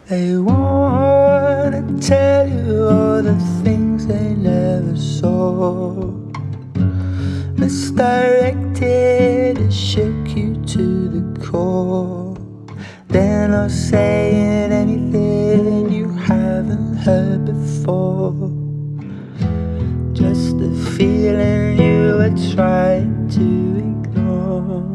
They wanna tell you all the things they never saw. Misdirected, it shook you to the core. They're not saying anything you haven't heard before. Just a feeling you were trying to ignore.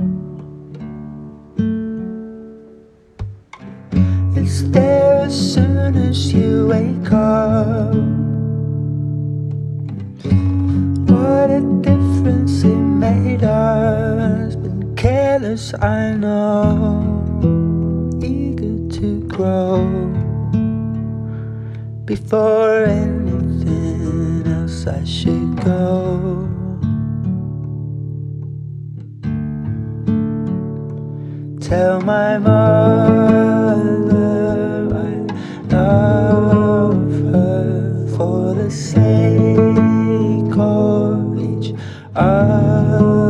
It's there as soon as you wake up. What a difference it made us. Been careless, I know, eager to grow. Before anything else I should go. Tell my mother I love her for the sake of each other.